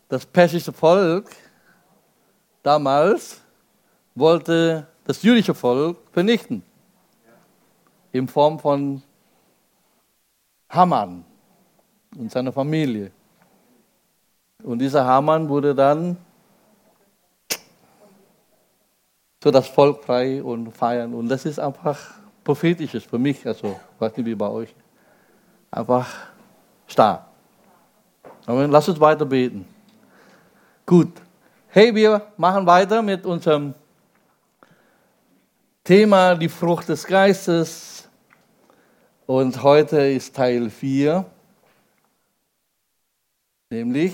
Das persische Volk damals wollte das jüdische Volk vernichten. In Form von Haman und seiner Familie. Und dieser Haman wurde dann so das Volk frei und feiern. Und das ist einfach prophetisches für mich, also weiß nicht wie bei euch. Einfach stark. Aber lasst uns weiter beten. Gut. Hey, wir machen weiter mit unserem Thema, die Frucht des Geistes. Und heute ist Teil 4. Nämlich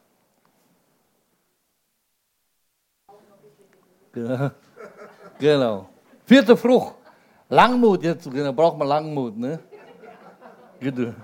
genau. 4. Frucht. Langmut. Jetzt braucht man Langmut, ne? Geduld.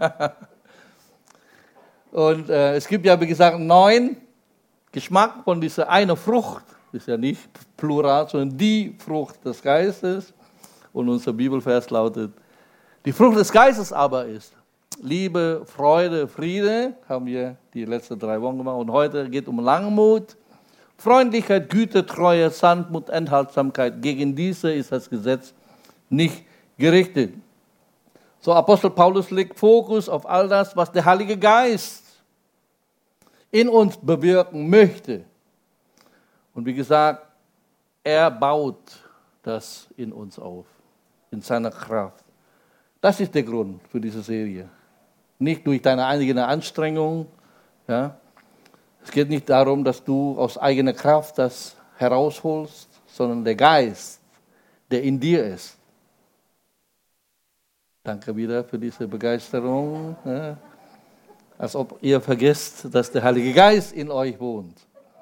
Und es gibt ja, wie gesagt, 9 Geschmack von dieser eine Frucht. Ist ja nicht Plural, sondern die Frucht des Geistes. Und unser Bibelvers lautet, die Frucht des Geistes aber ist Liebe, Freude, Friede. Haben wir die letzten 3 Wochen gemacht. Und heute geht es um Langmut, Freundlichkeit, Güte, Treue, Sanftmut, Enthaltsamkeit. Gegen diese ist das Gesetz nicht gerichtet. So, Apostel Paulus legt Fokus auf all das, was der Heilige Geist in uns bewirken möchte. Und wie gesagt, er baut das in uns auf, in seiner Kraft. Das ist der Grund für diese Serie. Nicht durch deine eigene Anstrengung. Ja. Es geht nicht darum, dass du aus eigener Kraft das herausholst, sondern der Geist, der in dir ist. Danke wieder für diese Begeisterung. Ja. Als ob ihr vergesst, dass der Heilige Geist in euch wohnt.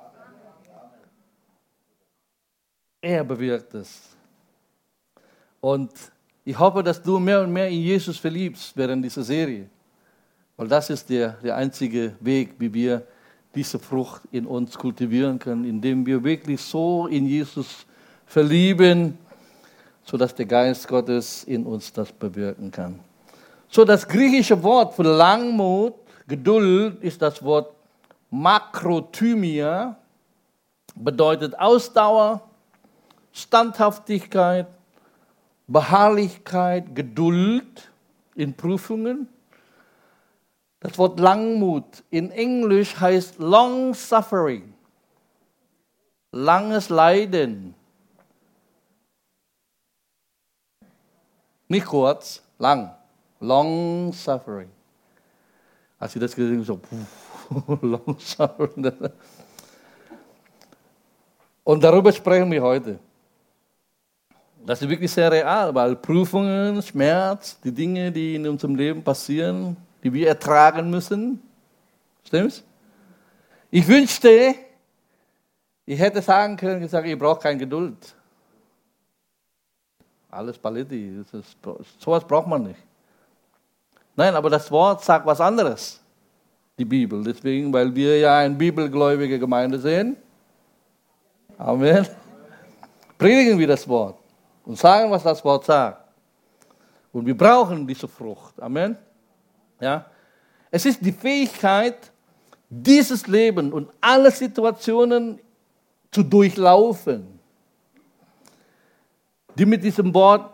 Er bewirkt es. Und ich hoffe, dass du mehr und mehr in Jesus verliebst während dieser Serie. Weil das ist der einzige Weg, wie wir diese Frucht in uns kultivieren können, indem wir wirklich so in Jesus verlieben, sodass der Geist Gottes in uns das bewirken kann. So, das griechische Wort für Langmut, Geduld, ist das Wort Makrothymia, bedeutet Ausdauer, Standhaftigkeit, Beharrlichkeit, Geduld in Prüfungen. Das Wort Langmut in Englisch heißt long suffering, langes Leiden. Nicht kurz, lang, long suffering. Als ich das gesehen habe, so, long suffering. Und darüber sprechen wir heute. Das ist wirklich sehr real, weil Prüfungen, Schmerz, die Dinge, die in unserem Leben passieren, die wir ertragen müssen. Stimmt's? Ich wünschte, ich hätte sagen können, gesagt, ich brauche keine Geduld. Alles Paletti, sowas braucht man nicht. Nein, aber das Wort sagt was anderes, die Bibel. Deswegen, weil wir ja eine bibelgläubige Gemeinde sind. Amen. Predigen wir das Wort und sagen, was das Wort sagt. Und wir brauchen diese Frucht. Amen. Ja? Es ist die Fähigkeit, dieses Leben und alle Situationen zu durchlaufen, die mit diesem Wort,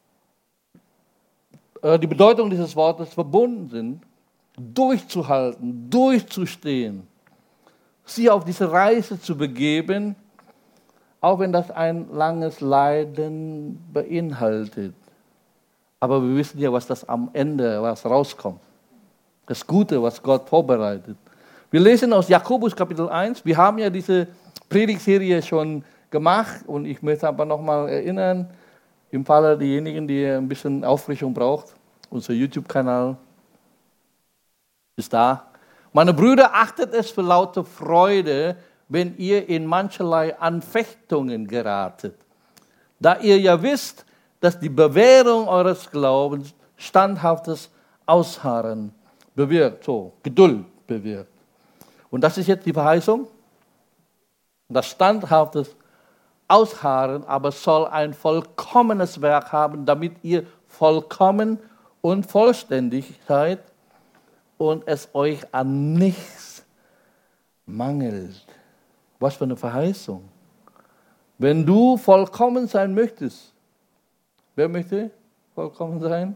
die Bedeutung dieses Wortes verbunden sind, durchzuhalten, durchzustehen, sie auf diese Reise zu begeben, auch wenn das ein langes Leiden beinhaltet. Aber wir wissen ja, was das am Ende, was rauskommt. Das Gute, was Gott vorbereitet. Wir lesen aus Jakobus Kapitel 1. Wir haben ja diese Predigtserie schon gemacht und ich möchte aber nochmal erinnern, im Falle derjenigen, die ein bisschen Auffrischung braucht, unser YouTube-Kanal ist da. Meine Brüder, achtet es für lauter Freude, wenn ihr in mancherlei Anfechtungen geratet, da ihr ja wisst, dass die Bewährung eures Glaubens standhaftes Ausharren bewirkt, so Geduld bewirkt. Und das ist jetzt die Verheißung. Das standhaftes Ausharren aber soll ein vollkommenes Werk haben, damit ihr vollkommen und vollständig seid und es euch an nichts mangelt. Was für eine Verheißung. Wenn du vollkommen sein möchtest, wer möchte vollkommen sein?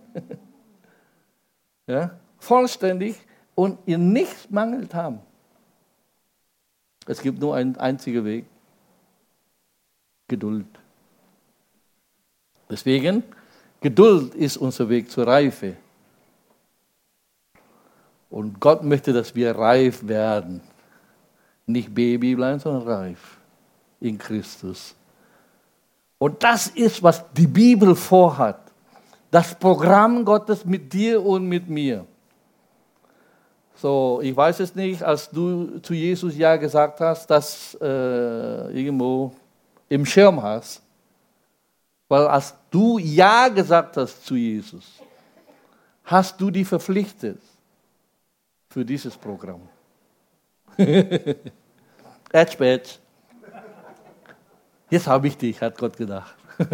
Ja? Vollständig und ihr nichts mangelt haben. Es gibt nur einen einzigen Weg. Geduld. Deswegen, Geduld ist unser Weg zur Reife. Und Gott möchte, dass wir reif werden. Nicht Baby bleiben, sondern reif in Christus. Und das ist, was die Bibel vorhat. Das Programm Gottes mit dir und mit mir. So, ich weiß es nicht, als du zu Jesus Ja gesagt hast, dass irgendwo im Schirm hast. Weil als du Ja gesagt hast zu Jesus, hast du dich verpflichtet für dieses Programm. Spät. Jetzt habe ich dich, hat Gott gedacht.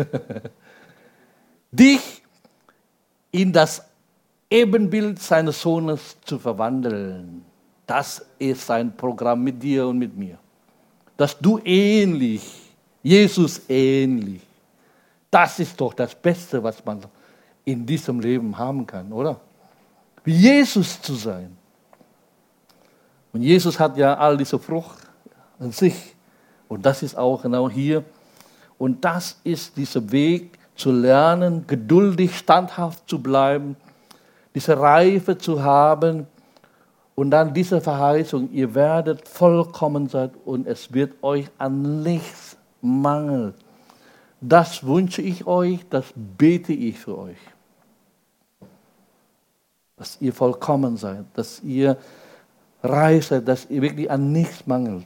Dich in das Ebenbild seines Sohnes zu verwandeln. Das ist sein Programm mit dir und mit mir. Dass du ähnlich, Jesus ähnlich. Das ist doch das Beste, was man in diesem Leben haben kann, oder? Wie Jesus zu sein. Und Jesus hat ja all diese Frucht an sich. Und das ist auch genau hier. Und das ist dieser Weg zu lernen, geduldig, standhaft zu bleiben, diese Reife zu haben und dann diese Verheißung, ihr werdet vollkommen sein und es wird euch an nichts mangeln. Das wünsche ich euch, das bete ich für euch. Dass ihr vollkommen seid, dass ihr reif seid, dass ihr wirklich an nichts mangelt.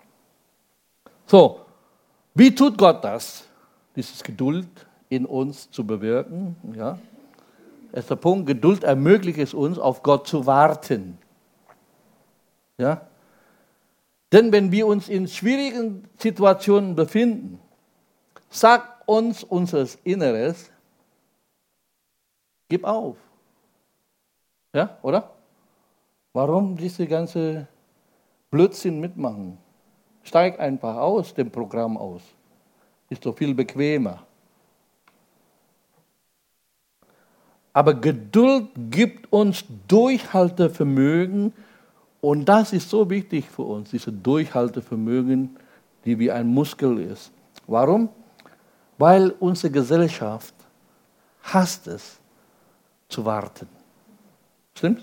So, wie tut Gott das? Dieses Geduld in uns zu bewirken. Ja. Erster Punkt, Geduld ermöglicht es uns, auf Gott zu warten. Ja. Denn wenn wir uns in schwierigen Situationen befinden, sagt uns unser Inneres, gib auf. Ja, oder? Warum diese ganze Blödsinn mitmachen? Steig einfach aus dem Programm aus. Ist so viel bequemer. Aber Geduld gibt uns Durchhaltevermögen und das ist so wichtig für uns, diese Durchhaltevermögen, die wie ein Muskel ist. Warum? Weil unsere Gesellschaft hasst es, zu warten. Stimmt's?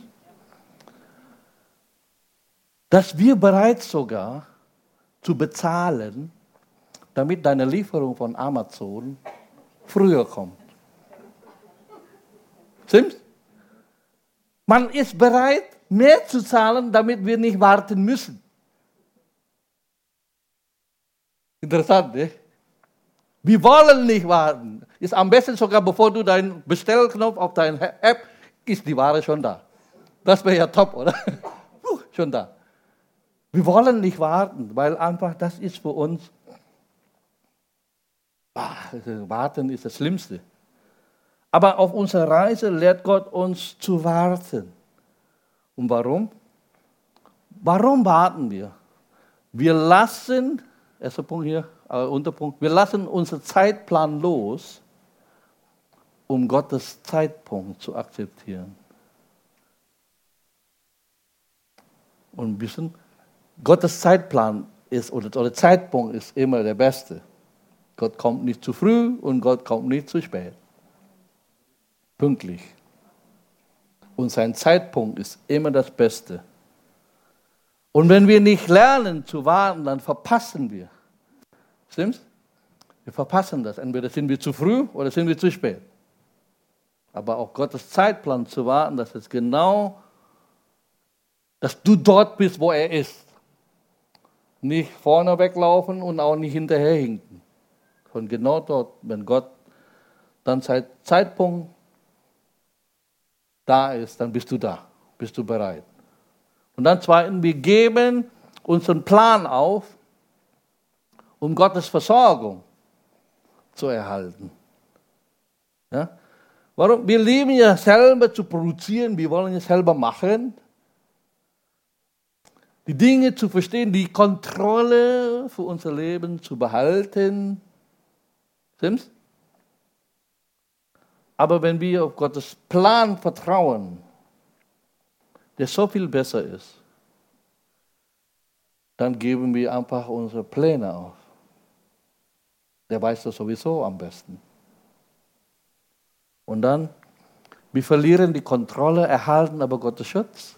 Dass wir bereit sogar zu bezahlen, damit deine Lieferung von Amazon früher kommt. Stimmt's? Man ist bereit, mehr zu zahlen, damit wir nicht warten müssen. Interessant, ne? Wir wollen nicht warten. Ist am besten sogar, bevor du deinen Bestellknopf auf deine App, ist die Ware schon da. Das wäre ja top, oder? Schon da. Wir wollen nicht warten, weil einfach das ist für uns, warten ist das Schlimmste. Aber auf unserer Reise lehrt Gott uns zu warten. Und warum? Warum warten wir? Wir lassen, erster Punkt hier, Unterpunkt, wir lassen unseren Zeitplan los, um Gottes Zeitpunkt zu akzeptieren. Und wissen, Gottes Zeitplan ist, oder Zeitpunkt ist immer der beste. Gott kommt nicht zu früh und Gott kommt nicht zu spät. Pünktlich. Und sein Zeitpunkt ist immer das Beste. Und wenn wir nicht lernen zu warten, dann verpassen wir. Stimmt's? Wir verpassen das. Entweder sind wir zu früh oder sind wir zu spät. Aber auch Gottes Zeitplan zu warten, das ist genau, dass du dort bist, wo er ist. Nicht vorne weglaufen und auch nicht hinterherhinken. Sondern genau dort, wenn Gott dann sein Zeitpunkt da ist, dann bist du da, bist du bereit. Und dann zweitens, wir geben unseren Plan auf, um Gottes Versorgung zu erhalten. Ja? Warum? Wir lieben ja selber zu produzieren, wir wollen es selber machen. die Dinge zu verstehen, die Kontrolle für unser Leben zu behalten. Stimmt's? Aber wenn wir auf Gottes Plan vertrauen, der so viel besser ist, dann geben wir einfach unsere Pläne auf. Der weiß das sowieso am besten. Und dann, wir verlieren die Kontrolle, erhalten aber Gottes Schutz.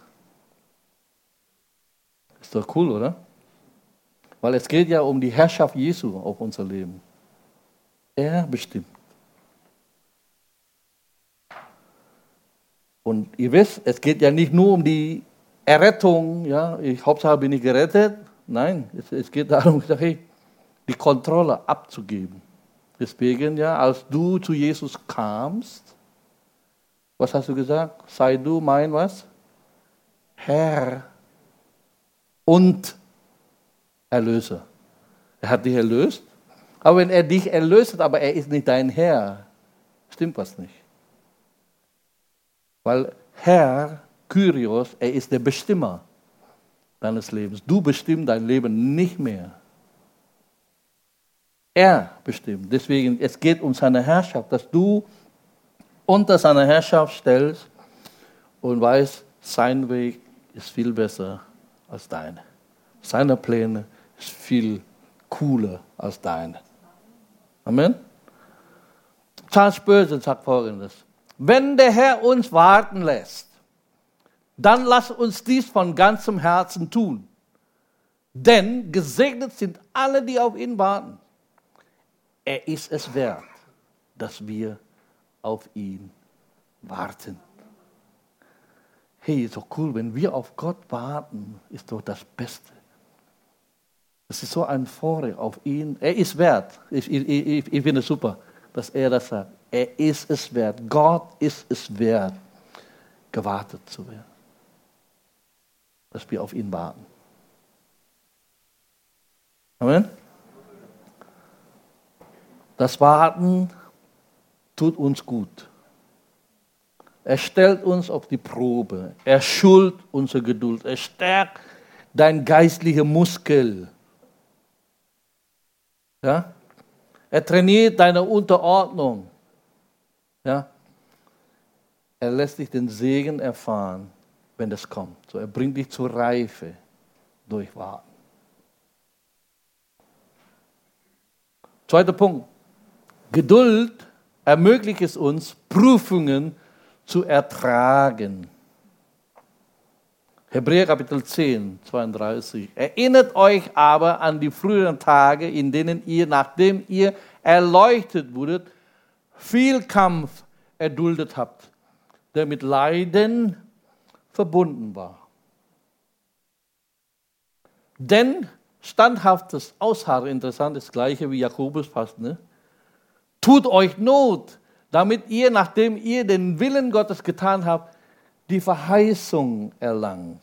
Ist doch cool, oder? Weil es geht ja um die Herrschaft Jesu auf unser Leben. Er bestimmt. Und ihr wisst, es geht ja nicht nur um die Errettung, ja, Hauptsache bin ich gerettet. Nein, es geht darum, die Kontrolle abzugeben. Deswegen, ja, als du zu Jesus kamst, was hast du gesagt? Sei du mein was? Herr und Erlöser. Er hat dich erlöst, aber wenn er dich erlöst hat, aber er ist nicht dein Herr, stimmt was nicht. Weil Herr, Kyrios, er ist der Bestimmer deines Lebens. Du bestimmst dein Leben nicht mehr. Er bestimmt. Deswegen, es geht um seine Herrschaft, dass du unter seiner Herrschaft stellst und weißt, sein Weg ist viel besser als deine. Seine Pläne ist viel cooler als deine. Amen? Charles Spurgeon sagt Folgendes: Wenn der Herr uns warten lässt, dann lass uns dies von ganzem Herzen tun. Denn gesegnet sind alle, die auf ihn warten. Er ist es wert, dass wir auf ihn warten. Hey, ist doch cool, wenn wir auf Gott warten, ist doch das Beste. Das ist so ein Vorrecht auf ihn. Er ist wert. Ich finde es super, dass er das sagt. Er ist es wert. Gott ist es wert, gewartet zu werden. Dass wir auf ihn warten. Amen. Das Warten tut uns gut. Er stellt uns auf die Probe. Er schult unsere Geduld. Er stärkt dein geistlicher Muskel. Ja? Er trainiert deine Unterordnung. Ja? Er lässt dich den Segen erfahren, wenn das kommt. So, er bringt dich zur Reife durch Warten. Zweiter Punkt. Geduld ermöglicht es uns, Prüfungen zu ertragen. Hebräer Kapitel 10, 32. Erinnert euch aber an die früheren Tage, in denen ihr, nachdem ihr erleuchtet wurdet, viel Kampf erduldet habt, der mit Leiden verbunden war. Denn standhaftes Ausharren, interessant, das gleiche wie Jakobus fast, ne? Tut euch Not, damit ihr, nachdem ihr den Willen Gottes getan habt, die Verheißung erlangt.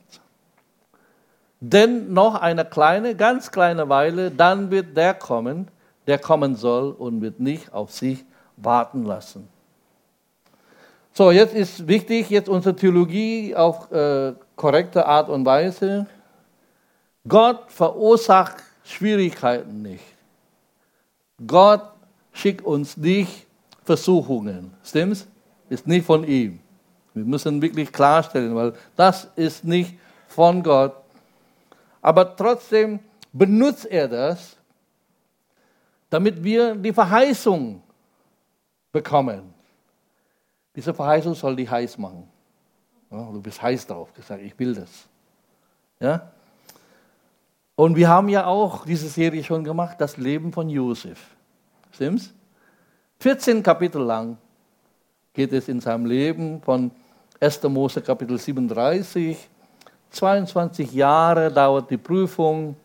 Denn noch eine kleine, ganz kleine Weile, dann wird der kommen soll und wird nicht auf sich warten lassen. So, jetzt ist wichtig, jetzt unsere Theologie auf korrekte Art und Weise. Gott verursacht Schwierigkeiten nicht. Gott schickt uns nicht Versuchungen. Stimmt's? Ist nicht von ihm. Wir müssen wirklich klarstellen, weil das ist nicht von Gott. Aber trotzdem benutzt er das, damit wir die Verheißung bekommen. Diese Verheißung soll dich heiß machen. Ja, du bist heiß drauf, gesagt, ich will das. Ja? Und wir haben ja auch diese Serie schon gemacht, das Leben von Josef. Stimmt's? 14 Kapitel lang geht es in seinem Leben von 1. Mose Kapitel 37. 22 Jahre dauert die Prüfung.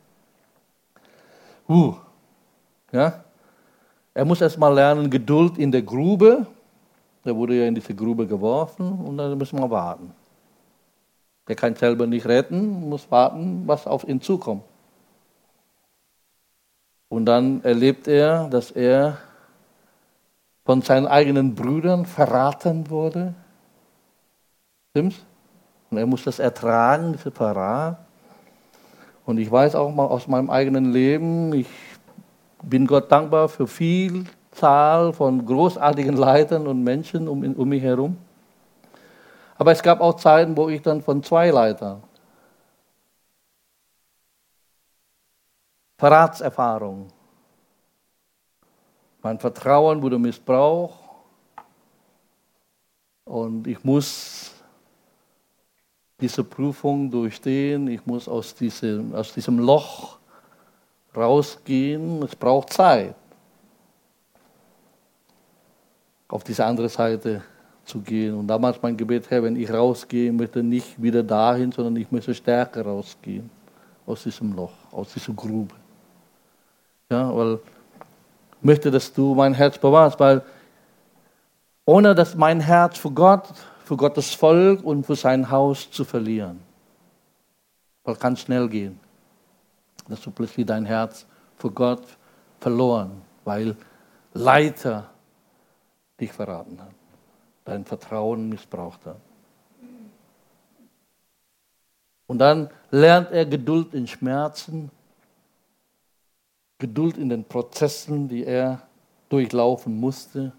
Ja? Er muss erst mal lernen, Geduld in der Grube. Er wurde ja in diese Grube geworfen und dann müssen wir warten. Er kann selber nicht retten, muss warten, was auf ihn zukommt. Und dann erlebt er, dass er von seinen eigenen Brüdern verraten wurde. Stimmt's? Und er muss das ertragen, diese Verrat. Und ich weiß auch mal aus meinem eigenen Leben, ich bin Gott dankbar für viel Zahl von großartigen Leitern und Menschen um mich herum. Aber es gab auch Zeiten, wo ich dann von 2 Leitern Verratserfahrung, mein Vertrauen wurde missbraucht und ich muss diese Prüfung durchstehen, ich muss aus diesem Loch rausgehen, es braucht Zeit, auf diese andere Seite zu gehen. Und damals mein Gebet, Herr, wenn ich rausgehe, möchte nicht wieder dahin, sondern ich möchte stärker rausgehen aus diesem Loch, aus dieser Grube. Ja, weil ich möchte, dass du mein Herz bewahrst, weil ohne dass mein Herz für Gott, für Gottes Volk und für sein Haus zu verlieren. Weil kann schnell gehen, dass du plötzlich dein Herz für Gott verloren, weil Leiter dich verraten haben, dein Vertrauen missbraucht haben. Und dann lernt er Geduld in Schmerzen, Geduld in den Prozessen, die er durchlaufen musste.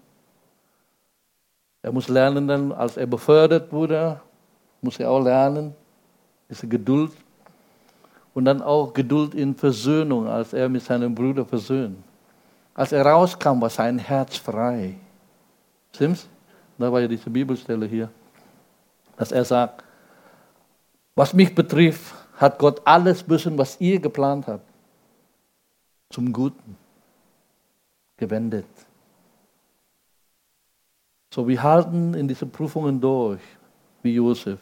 Er muss lernen dann, als er befördert wurde, muss er auch lernen, diese Geduld. Und dann auch Geduld in Versöhnung, als er mit seinem Bruder versöhnt. Als er rauskam, war sein Herz frei. Stimmt's? Da war ja diese Bibelstelle hier, dass er sagt, was mich betrifft, hat Gott alles Böse, was ihr geplant habt, zum Guten gewendet. So, wir halten in diesen Prüfungen durch, wie Josef.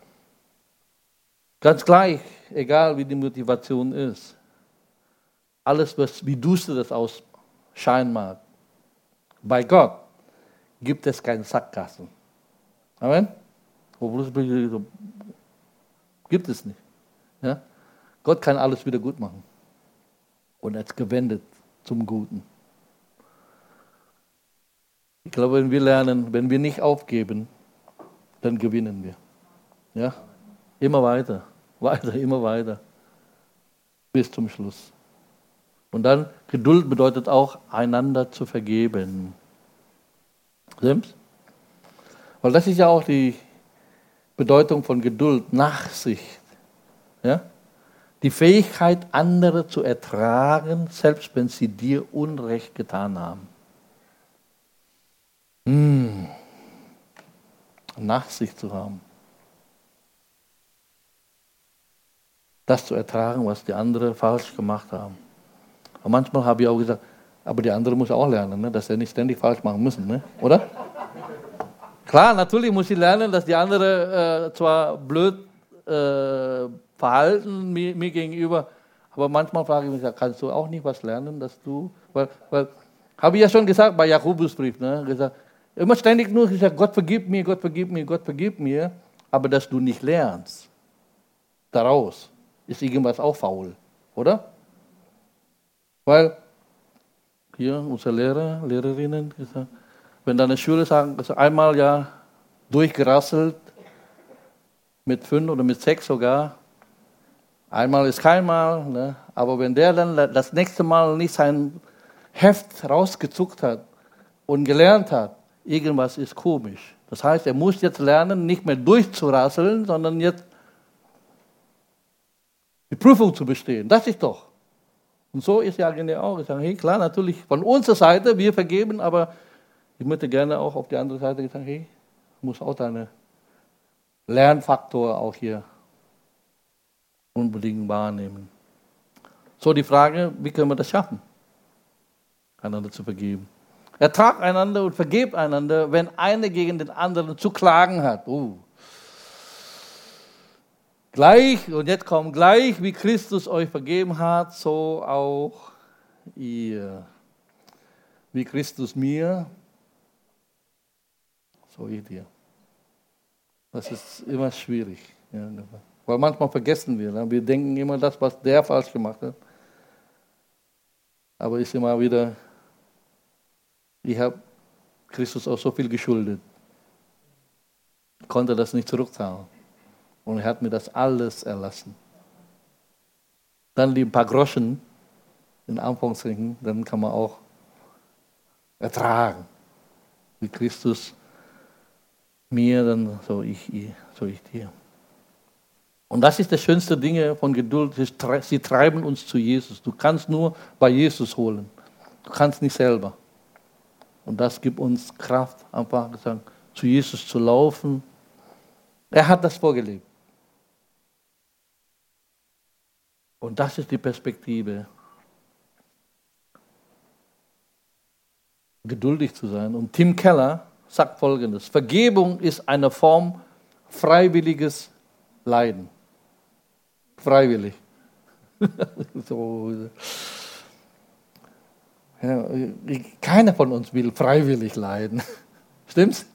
Ganz gleich, egal wie die Motivation ist. Alles, wie düster das ausscheinen mag. Bei Gott gibt es keine Sackgassen. Amen? Gibt es nicht. Ja? Gott kann alles wieder gut machen. Und er hat gewendet zum Guten. Ich glaube, wenn wir lernen, wenn wir nicht aufgeben, dann gewinnen wir. Ja? Immer weiter, immer weiter. Bis zum Schluss. Und dann, Geduld bedeutet auch, einander zu vergeben. Stimmt's? Weil das ist ja auch die Bedeutung von Geduld, Nachsicht. Ja? Die Fähigkeit, andere zu ertragen, selbst wenn sie dir Unrecht getan haben. Nachsicht zu haben. Das zu ertragen, was die anderen falsch gemacht haben. Und manchmal habe ich auch gesagt, aber die andere muss auch lernen, ne, dass sie nicht ständig falsch machen müssen, ne? Oder? Klar, natürlich muss sie lernen, dass die andere zwar blöd verhalten mir gegenüber, aber manchmal frage ich mich, kannst du auch nicht was lernen, dass du, weil habe ich ja schon gesagt bei Jakobusbrief, ne, gesagt, immer ständig nur gesagt, Gott vergib mir, Gott vergib mir, Gott vergib mir, aber dass du nicht lernst, daraus ist irgendwas auch faul, oder? Weil hier unsere Lehrer, Lehrerinnen gesagt, wenn deine Schüler sagen, also einmal ja durchgerasselt, mit 5 oder mit 6 sogar, einmal ist kein Mal, ne? Aber wenn der dann das nächste Mal nicht sein Heft rausgezuckt hat und gelernt hat, irgendwas ist komisch. Das heißt, er muss jetzt lernen, nicht mehr durchzurasseln, sondern jetzt die Prüfung zu bestehen. Das ist doch. Und so ist ja eigentlich auch. Ich sage, hey, klar, natürlich von unserer Seite, wir vergeben, aber ich möchte gerne auch auf die andere Seite sagen, hey, du musst auch deine Lernfaktor auch hier unbedingt wahrnehmen. So die Frage, wie können wir das schaffen, einander zu vergeben? Ertragt einander und vergebt einander, wenn einer gegen den anderen zu klagen hat. Gleich, und jetzt kommt gleich, wie Christus euch vergeben hat, so auch ihr. Wie Christus mir, so ich dir. Das ist immer schwierig. Ja, weil manchmal vergessen wir. Ne? Wir denken immer das, was der falsch gemacht hat. Aber ist immer wieder, ich habe Christus auch so viel geschuldet. Ich konnte das nicht zurückzahlen. Und er hat mir das alles erlassen. dann die ein paar Groschen in Anführungszeichen, dann kann man auch ertragen. Wie Christus mir, dann so ich dir. Und das ist das schönste Ding von Geduld. Sie treiben uns zu Jesus. Du kannst nur bei Jesus holen. Du kannst nicht selber. Und das gibt uns Kraft, einfach gesagt, zu Jesus zu laufen. Er hat das vorgelebt. Und das ist die Perspektive. Geduldig zu sein. Und Tim Keller sagt Folgendes: Vergebung ist eine Form freiwilliges Leiden. Freiwillig. So. Ja, keiner von uns will freiwillig leiden. Stimmt's?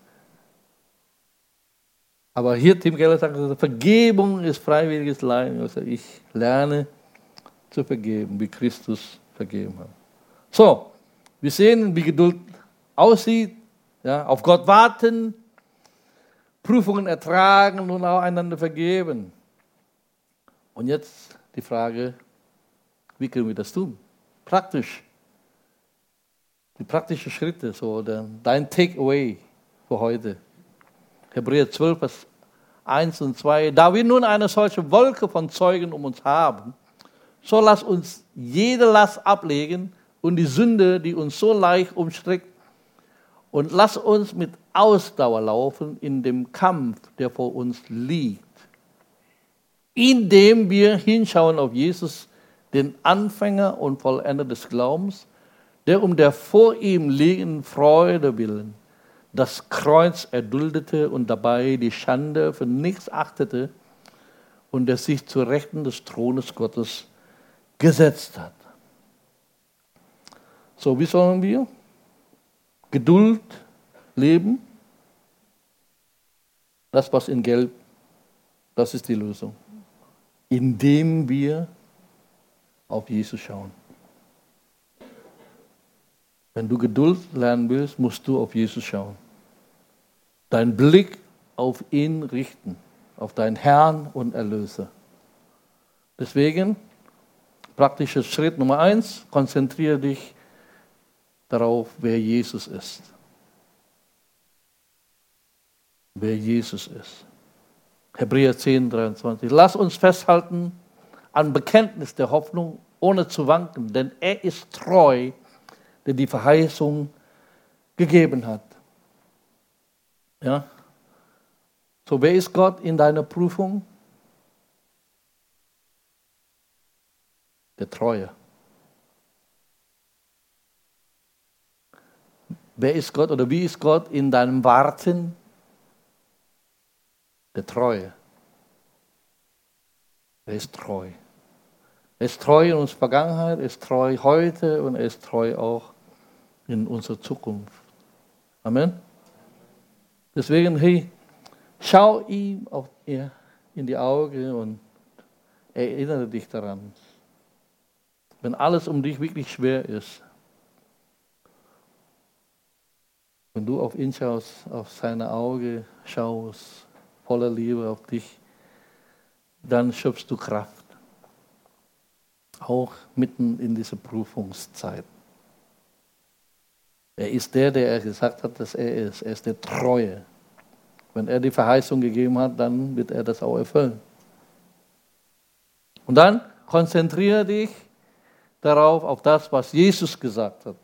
Aber hier Tim Keller sagt, Vergebung ist freiwilliges Leiden. Also ich lerne zu vergeben, wie Christus vergeben hat. So, wir sehen, wie Geduld aussieht. Ja, auf Gott warten, Prüfungen ertragen und auch einander vergeben. Und jetzt die Frage, wie können wir das tun? Praktisch. Die praktischen Schritte, so dein Takeaway für heute. Hebräer 12, Vers 1 und 2. Da wir nun eine solche Wolke von Zeugen um uns haben, so lass uns jede Last ablegen und die Sünde, die uns so leicht umstrickt, und lass uns mit Ausdauer laufen in dem Kampf, der vor uns liegt, indem wir hinschauen auf Jesus, den Anfänger und Vollender des Glaubens, der um der vor ihm liegenden Freude willen das Kreuz erduldete und dabei die Schande für nichts achtete und der sich zur Rechten des Thrones Gottes gesetzt hat. So, wie sollen wir Geduld leben? Das, was in Gelb, das ist die Lösung. Indem wir auf Jesus schauen. Wenn du Geduld lernen willst, musst du auf Jesus schauen. Deinen Blick auf ihn richten, auf deinen Herrn und Erlöser. Deswegen, praktischer Schritt Nummer 1, konzentriere dich darauf, wer Jesus ist. Wer Jesus ist. Hebräer 10, 23. Lass uns festhalten an Bekenntnis der Hoffnung, ohne zu wanken, denn er ist treu, der die Verheißung gegeben hat. Ja? So, wer ist Gott in deiner Prüfung? Der Treue. Wer ist Gott oder wie ist Gott in deinem Warten? Der Treue. Er ist treu. Er ist treu in unserer Vergangenheit, er ist treu heute und er ist treu auch in unserer Zukunft. Amen. Deswegen, hey, schau ihm in die Augen und erinnere dich daran. Wenn alles um dich wirklich schwer ist, wenn du auf ihn schaust, auf seine Augen schaust, voller Liebe auf dich, dann schöpfst du Kraft. Auch mitten in dieser Prüfungszeit. Er ist der er gesagt hat, dass er ist. Er ist der Treue. Wenn er die Verheißung gegeben hat, dann wird er das auch erfüllen. Und dann konzentriere dich darauf, auf das, was Jesus gesagt hat.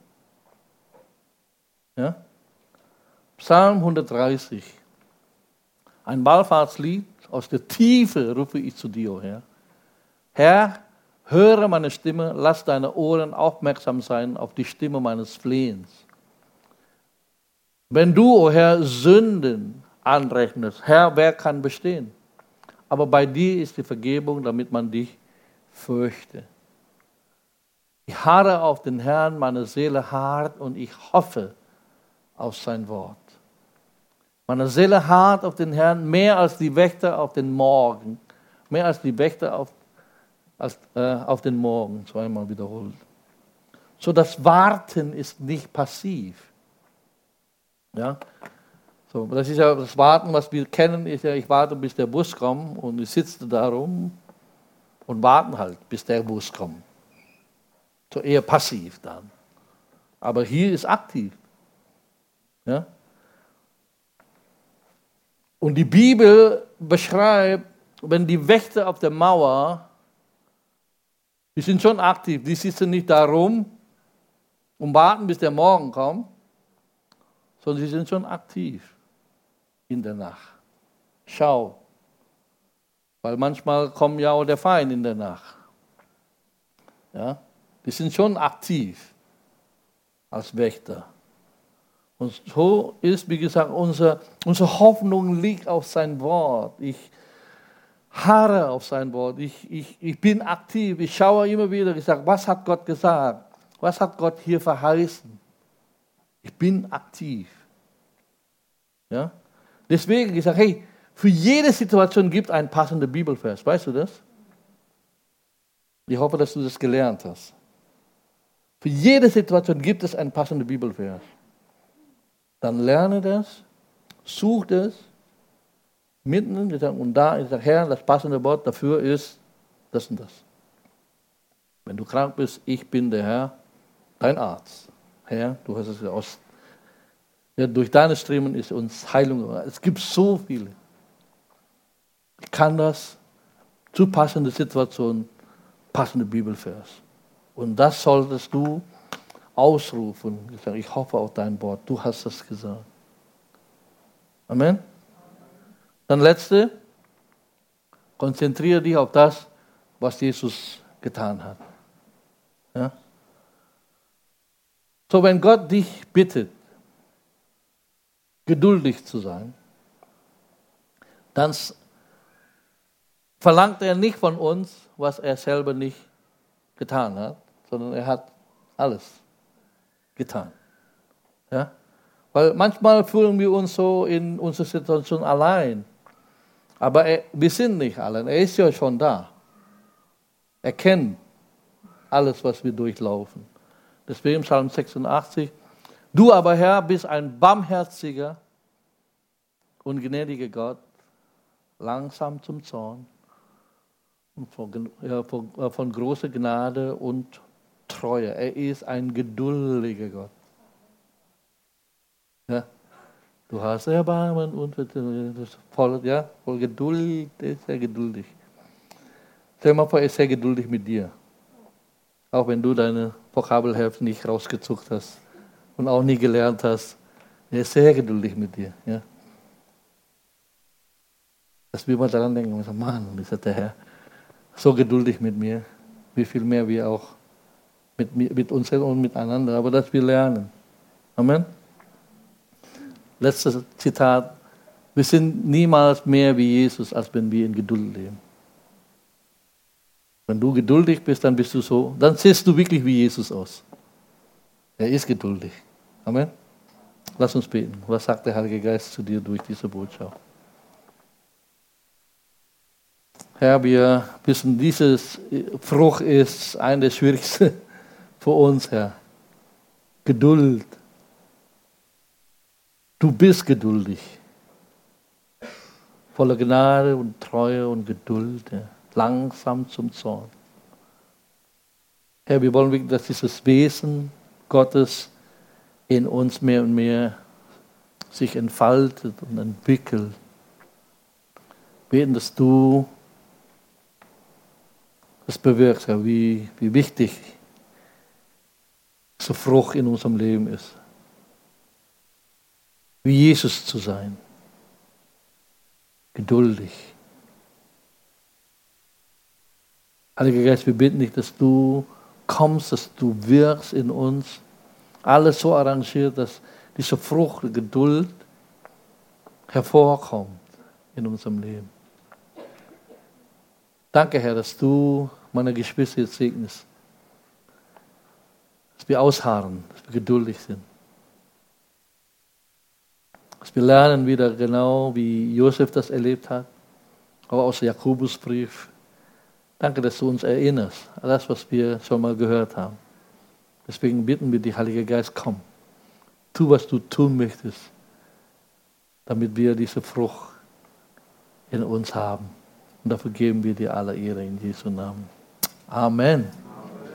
Ja? Psalm 130. Ein Wallfahrtslied. Aus der Tiefe rufe ich zu dir, Herr. Herr, höre meine Stimme, lass deine Ohren aufmerksam sein auf die Stimme meines Flehens. Wenn du, o Herr, Sünden anrechnest, Herr, wer kann bestehen? Aber bei dir ist die Vergebung, damit man dich fürchte. Ich harre auf den Herrn, meine Seele harrt und ich hoffe auf sein Wort. Meine Seele harrt auf den Herrn mehr als die Wächter auf den Morgen, mehr als die Wächter auf den Morgen, zweimal wiederholt. So, das Warten ist nicht passiv. Ja? So, das ist ja das Warten, was wir kennen, ist ja, ich warte, bis der Bus kommt und ich sitze da rum und warten halt, bis der Bus kommt. So eher passiv dann. Aber hier ist aktiv. Ja? Und die Bibel beschreibt, wenn die Wächter auf der Mauer, die sind schon aktiv, die sitzen nicht da rum und warten, bis der Morgen kommt, sondern sie sind schon aktiv in der Nacht. Schau, weil manchmal kommt ja auch der Feind in der Nacht. Ja? Die sind schon aktiv als Wächter. Und so ist, wie gesagt, unsere Hoffnung liegt auf sein Wort. Ich harre auf sein Wort. Ich bin aktiv. Ich schaue immer wieder. Ich sage, was hat Gott gesagt? Was hat Gott hier verheißen? Ich bin aktiv. Ja? Deswegen, ich sage, hey, für jede Situation gibt es einen passenden Bibelvers. Weißt du das? Ich hoffe, dass du das gelernt hast. Für jede Situation gibt es einen passenden Bibelvers. Dann lerne das, such das, mitten und da, ich sage, Herr, das passende Wort dafür ist das und das. Wenn du krank bist, ich bin der Herr, dein Arzt. Herr, du hast es ja aus. Ja, durch deine Striemen ist uns Heilung. Es gibt so viele. Ich kann das zu passender Situation, passende Bibelvers. Und das solltest du ausrufen. Ich hoffe auf dein Wort. Du hast das gesagt. Amen. Dann letzte. Konzentriere dich auf das, was Jesus getan hat. Ja? So, wenn Gott dich bittet, geduldig zu sein, dann verlangt er nicht von uns, was er selber nicht getan hat, sondern er hat alles getan. Ja? Weil manchmal fühlen wir uns so in unserer Situation allein. Aber wir sind nicht allein. Er ist ja schon da. Er kennt alles, was wir durchlaufen. Deswegen Psalm 86. Du aber, Herr, bist ein barmherziger und gnädiger Gott, langsam zum Zorn und von großer Gnade und Treue. Er ist ein geduldiger Gott. Ja? Du hast Erbarmen und voll Geduld, er ist sehr geduldig. Stell dir mal vor, er ist sehr geduldig mit dir. Auch wenn du deine Vokabelheft nicht rausgezuckt hast und auch nie gelernt hast. Er ist sehr geduldig mit dir. Ja? Dass wir mal daran denken und sagen, Mann, ist der Herr so geduldig mit mir. Wie viel mehr wir auch mit uns und miteinander. Aber dass wir lernen. Amen. Letztes Zitat. Wir sind niemals mehr wie Jesus, als wenn wir in Geduld leben. Wenn du geduldig bist, dann bist du so, dann siehst du wirklich wie Jesus aus. Er ist geduldig. Amen. Lass uns beten. Was sagt der Heilige Geist zu dir durch diese Botschaft? Herr, wir wissen, dieses Frucht ist eine der schwierigsten für uns, Herr. Geduld. Du bist geduldig. Voller Gnade und Treue und Geduld. Herr. Langsam zum Zorn. Herr, wir wollen wirklich, dass dieses Wesen Gottes in uns mehr und mehr sich entfaltet und entwickelt. Wir beten, dass du das bewirkst, Herr, wie wichtig so Frucht in unserem Leben ist. Wie Jesus zu sein. Geduldig. Heiliger Geist, wir bitten dich, dass du kommst, dass du wirkst in uns. Alles so arrangiert, dass diese Frucht, die Geduld hervorkommt in unserem Leben. Danke, Herr, dass du meine Geschwister jetzt segnest. Dass wir ausharren, dass wir geduldig sind. Dass wir lernen wieder genau, wie Josef das erlebt hat, aber aus dem Jakobusbrief. Danke, dass du uns erinnerst an das, was wir schon mal gehört haben. Deswegen bitten wir dich, Heiliger Geist, komm. Tu, was du tun möchtest, damit wir diese Frucht in uns haben. Und dafür geben wir dir alle Ehre in Jesu Namen. Amen.